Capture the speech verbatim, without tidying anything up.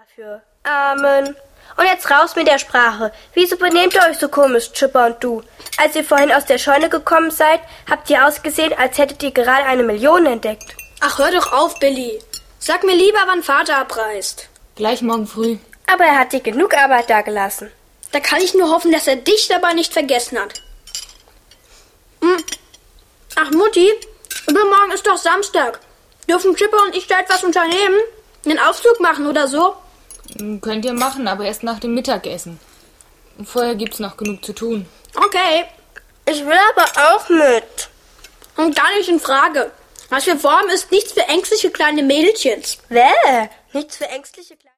dafür. Amen. Und jetzt raus mit der Sprache. Wieso benehmt ihr euch so komisch, Chipper und du? Als ihr vorhin aus der Scheune gekommen seid, habt ihr ausgesehen, als hättet ihr gerade eine Million entdeckt. Ach, hör doch auf, Billy. Sag mir lieber, wann Vater abreist. Gleich morgen früh. Aber er hat dir genug Arbeit dagelassen. Da kann ich nur hoffen, dass er dich dabei nicht vergessen hat. Hm. Ach, Mutti, übermorgen ist doch Samstag. Dürfen Chipper und ich da etwas unternehmen? Einen Ausflug machen oder so? Könnt ihr machen, aber erst nach dem Mittagessen. Vorher gibt's noch genug zu tun. Okay. Ich will aber auch mit. Und gar nicht in Frage. Was wir vorhaben, ist nichts für ängstliche kleine Mädchens. Wäh, nichts für ängstliche kleine...